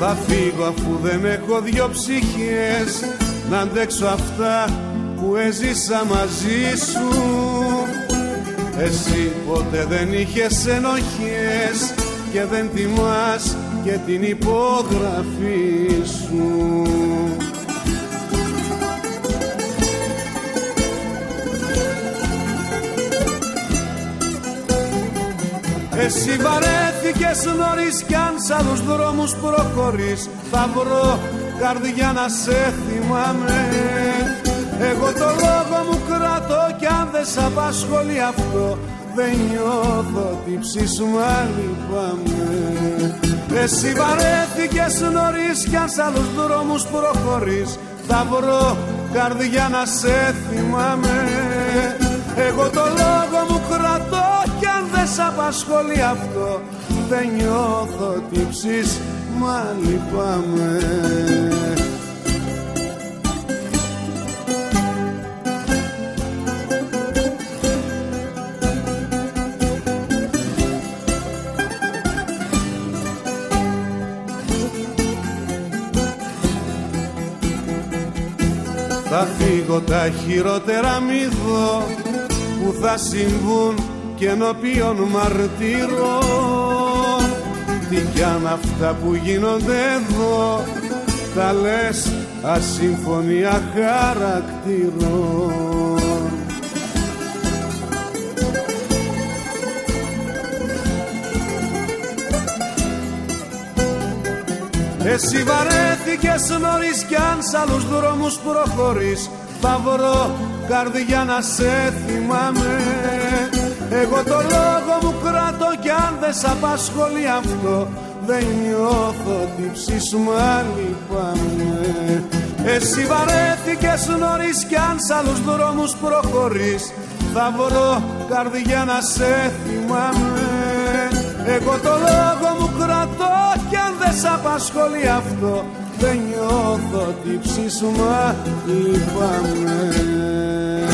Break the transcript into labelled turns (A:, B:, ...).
A: Θα φύγω αφού δεν έχω δυο ψυχές να αντέξω αυτά που έζησα μαζί σου. Εσύ ποτέ δεν είχες ενοχές και δεν τιμάς και την υπογραφή σου. Εσύ βαρέθηκες νωρίς κι αν σ' άλλους δρόμους προχωρείς θα βρω καρδιά να σε θυμάμαι. Εγώ το λόγο μου κρατώ κι αν δεν σ' απασχολεί αυτό δεν νιώθω τύψεις μα λυπάμαι. Εσύ βαρέθηκες νωρίς κι αν σ' άλλους δρόμους προχωρείς θα βρω καρδιά να σε θυμάμαι. Εγώ το λόγο μου κρατώ κι αν δεν σ' απασχολεί αυτό δεν νιώθω τύψεις μα λυπάμαι. Θα φύγω τα χειρότερα μη δω που θα συμβούν και ενώπιον μαρτύρων. Τι κι αν αυτά που γίνονται εδώ τα λες ασύμφωνια χαρακτήρων. Εσύ βαρέθηκες νωρίς κι αν σ' άλλους δρόμους προχωρείς θα βρω καρδιά να σε θυμάμαι. Εγώ το λόγο μου κρατώ κι αν δεν σ' απασχολεί αυτό δεν νιώθω τύψεις μα λυπάμαι. Εσύ βαρέθηκες νωρίς κι αν σ' άλλους δρόμους προχωρείς θα βρω καρδιά να σε θυμάμαι. Εγώ το λόγο μου κρατώ κι αν δεν σ' απασχολεί αυτό δεν νιώθω τύψεις μα λυπάμαι.